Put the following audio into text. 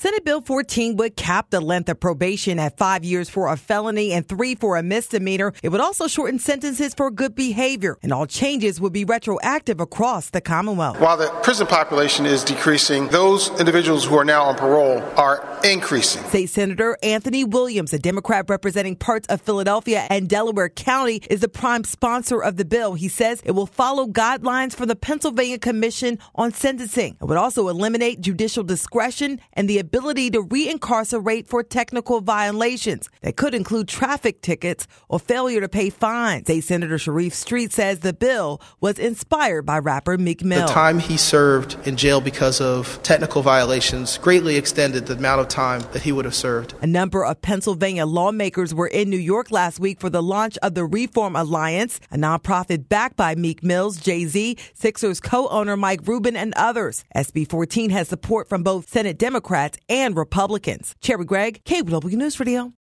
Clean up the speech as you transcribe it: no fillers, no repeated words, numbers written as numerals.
Senate Bill 14 would cap the length of probation at 5 years for a felony and 3 for a misdemeanor. It would also shorten sentences for good behavior, and all changes would be retroactive across the Commonwealth. While the prison population is decreasing, those individuals who are now on parole are increasing. State Senator Anthony Williams, a Democrat representing parts of Philadelphia and Delaware County, is the prime sponsor of the bill. He says it will follow guidelines from the Pennsylvania Commission on Sentencing. It would also eliminate judicial discretion and the ability to reincarcerate for technical violations that could include traffic tickets or failure to pay fines. State Senator Sharif Street says the bill was inspired by rapper Meek Mill. The time he served in jail because of technical violations greatly extended the amount of time that he would have served. A number of Pennsylvania lawmakers were in New York last week for the launch of the Reform Alliance, a nonprofit backed by Meek Mill's Jay-Z, Sixers co-owner Mike Rubin, and others. SB 14 has support from both Senate Democrats and Republicans. Cherry Gregg, KBW News Radio.